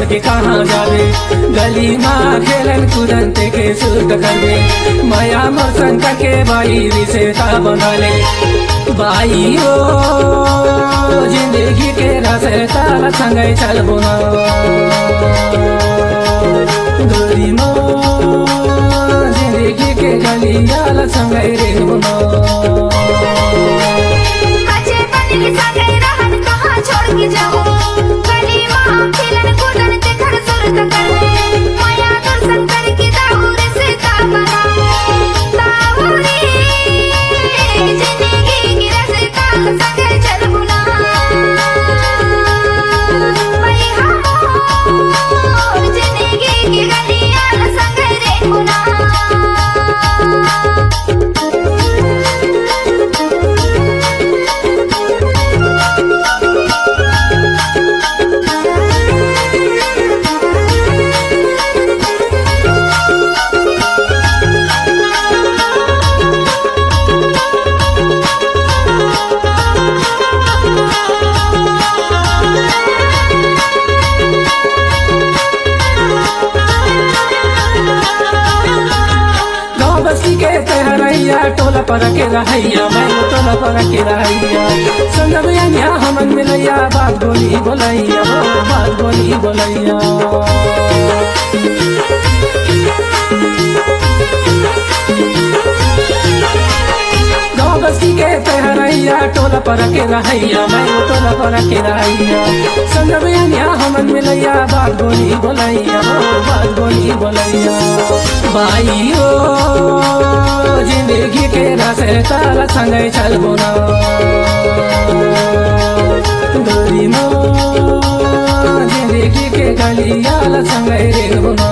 के कहाँ जाबे गली माँ खेलन कूदन ते के सूट करबे माया मोर शंका के बाई रिश्ता बंधाले बाई ओ जिंदगी के रास्ता संगे चलबो ना गली माँ जिंदगी के गलियाल संगे रहबो ना छोड़ के जाओ गली माँ खेलन कूदन ते घर सुरत कर माया दर्शन करके दाऊर से ताबना दाऊरी जिंदगी की रास्ता संगे चलबो ना भाई हम जिंदगी की गलियां संगे रहबो ना टोला पर के रहैया मैं टोला पर के रहैया संगम यहाँ हमन मिलैया बात बोली बोलैया बात बोली बोलैया गाँव बस्ती के तहरैया टोला पर के रहैया मैं टोला पर के रहैया संगम यहाँ हमन मिलैया बात बोली बोलैया बात बोली बोलैया बाई ओ जिंदगी के रास्ता संगे चलबो ना गली माँ जिंदगी के गलियाल संगे रहबो ना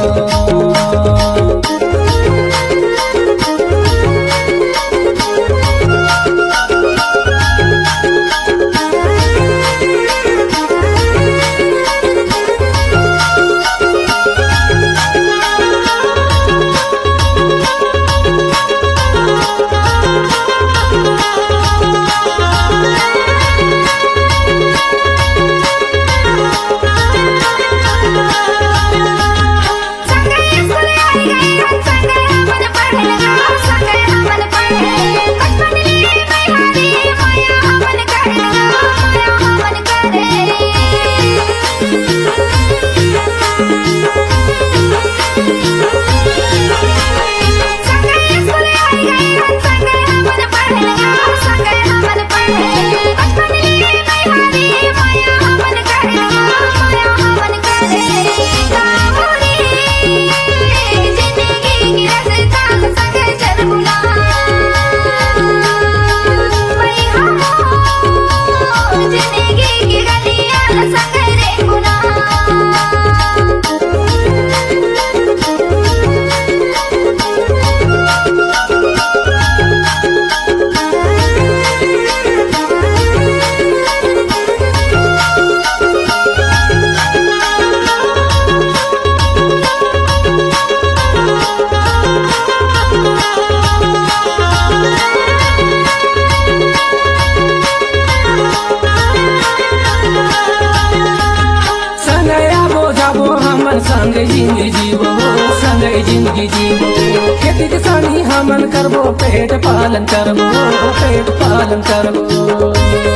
संगे जिंदगी जीवो संगे जिंदगी जीवो खेती किसानी हमन करबो पेट पालन करबो पेट पालन करबो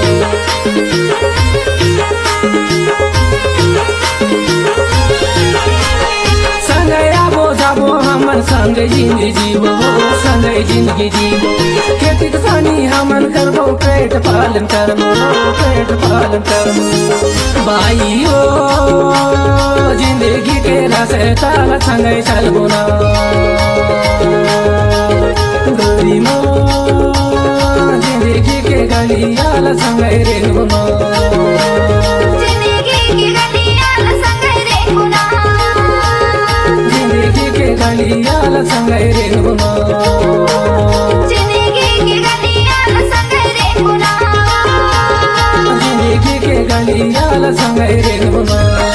संगे आबो जाबो हमन संगे जिंदगी जीवो संगे जिंदगी जीवो खेती किसानी हमन करबो पेट पालन करबो पेट पालन करबो बाई ओ जिंदगी के रास्ता संगे चलबो ना गली माँ जिंदगी के गलियाल संगे रहबो ना जिंदगी की गलियां संगे रहबो ना जिंदगी के गलियाल संगे रहबो ना जिंदगी की गलियां संगे रहबो ना जिंदगी के गलियाल संगे रहबो ना।